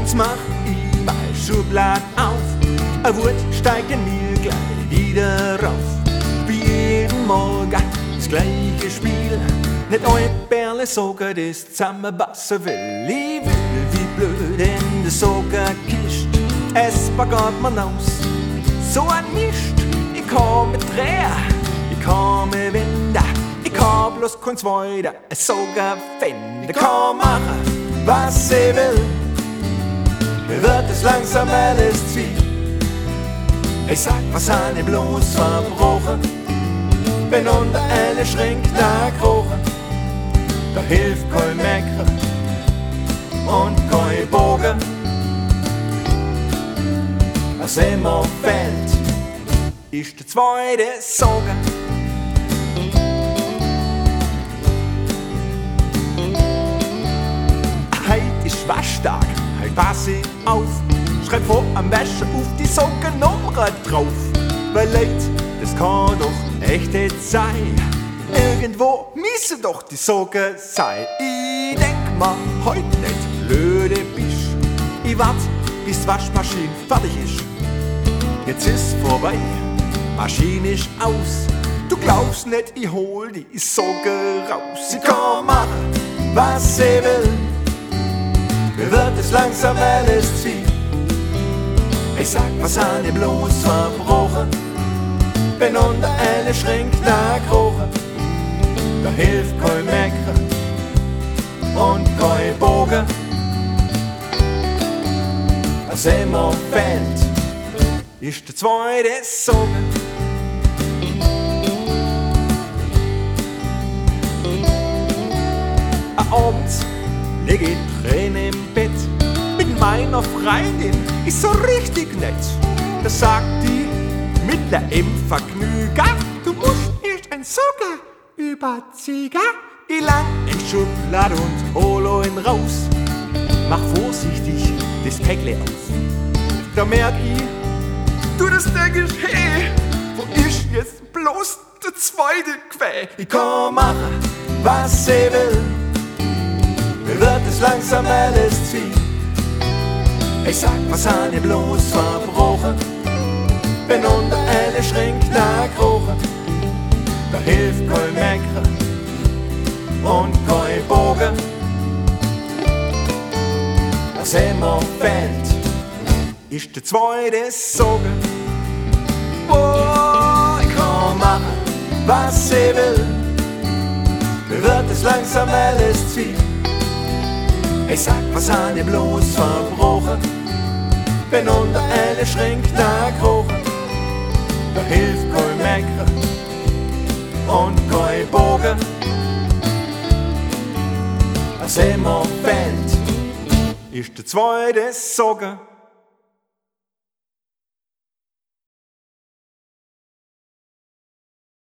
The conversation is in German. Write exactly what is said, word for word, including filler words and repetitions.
Jetzt mach ich mal Schubladen auf, eine Wut steigt in mir gleich wieder rauf. Wie jeden Morgen das gleiche Spiel, nicht ein Bärle sogar das zusammenpassen will. Ich will wie blöd in der Sogarkist, es bagert man aus, so ein Mist. Ich kann mit Dreher, ich kann mit Winder, ich kann bloß keins weiter, es sogar finden. Ich kann machen, was ich will, mir wird es langsam alles zu viel. Ich sag, was han ich bloß verbrochen, bin unter eine Schränk nachkrochen. Da hilft kein Mecker und kein Bogen. Was immer fällt, ist der zweite Sogen. Heut ist Waschtag, heut pass ich auf, schreib vor am Wäsche auf die Sockennummer drauf. Weil Leid, das kann doch echt nicht sein, irgendwo müssen doch die Socken sein. Ich denk mal, heut nicht blöde bist, ich wart, bis die Waschmaschine fertig ist. Jetzt ist vorbei, Maschine ist aus, du glaubst nicht, ich hol die Socken raus. Ich kann machen, was ich will, mir wird es langsam alles zu viel. Ich sag, was han ich bloß verbrochen, bin unter eine Schränk nachkrochen. Da hilft kein Mecker und kein Bogen. Was immer fällt, ist der zweite Sogen. Abends leg ich Tränen im Bett mit meiner Freundin, ist so richtig nett. Da sagt die mit der M-Vergnüger, du musst nicht ein Socken überziehen. Ich lang in Schublade und holo ihn raus, mach vorsichtig das Päckle auf. Da merk ich, du, das denk ich, hey, wo ist jetzt bloß der zweite Quä? Ich kann machen, was ich will, mir wird es langsam alles zu viel. Ich sag, was han ich bloß verbrochen, bin unter eine Schränk nachkrochen. Da hilft kein Mecker und kein Bogen. Was immer fällt, ist der zweite Sogen. Oh, ich kann machen, was ich will, mir wird es langsam alles zu viel. Ich sag, was han ich bloß verbrochen, bin unter eine Schränk nachkrochen. Da hilft kein Mecker und kein Bogen. Was immer fällt, ist der zweite Sogen.